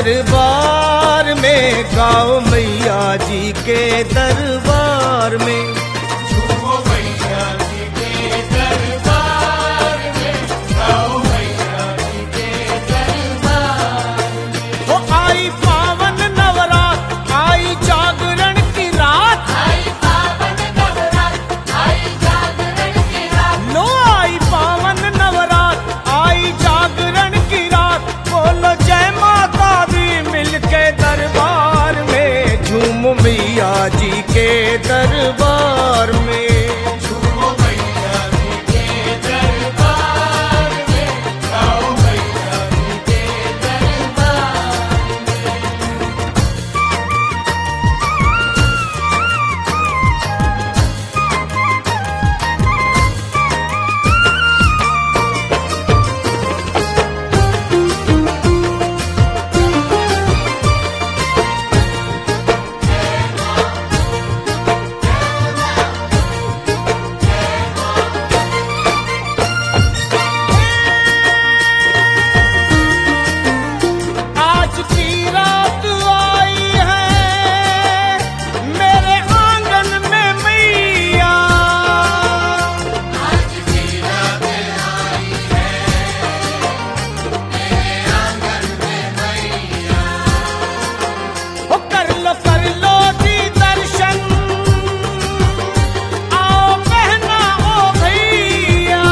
दरबार में, गाओ मैया जी के दरबार में। झूमो मैया जी के दरबार में, गाओ मैया जी के दरबार में। वो आई पावन नवरात, आई जागरण की रात, आई पावन नवरात, आई जागरण की रात। लो आई पावन नवरात, आई जागरण की रात। बोलो जय माता दी मिलके दरबार में, झूम मैया जी के दरबार में। झूमो मैया जी के दरबार में, गाओ मैया जी के दरबार में। आज की रात आई है मेरे आंगन में मैया, आज की रात आई है मेरे आंगन में मैया। ओ कर लो जी दर्शन, आओ बहना ओ भैया।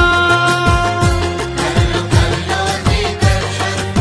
कर लो जी दर्शन,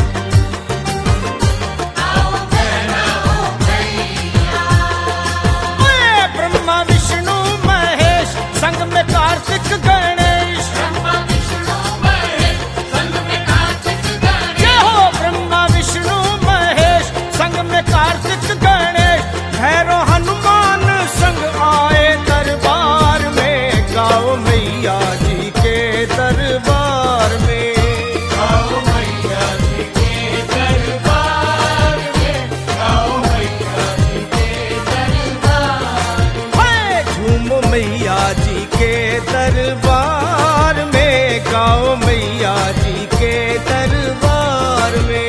आओ बहना ओ भैया। ओए ब्रह्मा विष्णु महेश, संग में कार्तिक गणेश। ब्रह्मा विष्णु महेश, संग में कार्तिक गणेश। जय हो ब्रह्मा विष्णु महेश, संग में कार्तिक गणेश। भैरव हनुमान संग आए दरबार में, गाओ मैया जी के दरबार में। गाओ मैया जी के दरबार में, गाओ मैया जी के दरबार में। हाय झूम मैया जी के दरबार में, गाओ मैया जी के दरबार में।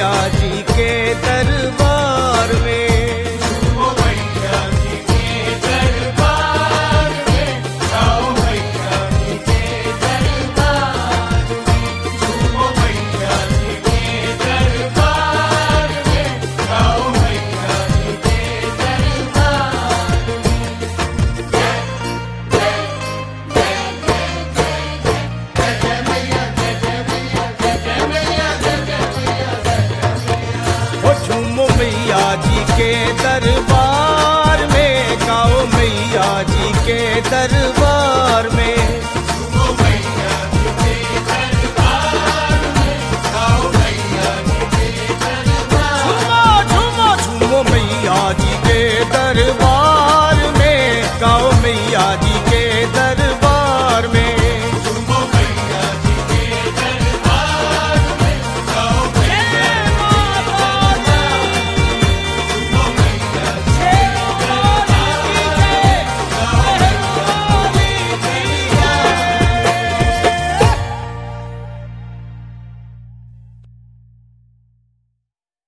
मैया जी के दरबार में। झूमो मैया जी के दरबार में, गाओ मैया जी के दरबार में। झूमो मैया जी के दरबार में, गाओ मैया जी के दरबार में। जय जय जय जय जय जय जय मैया, जय जय मैया, जय जय मैया, जय जय मैया, जय जय मैया। ओ झूमो मैया जी के दरबार में, गाओ मैया जी के दरबार में।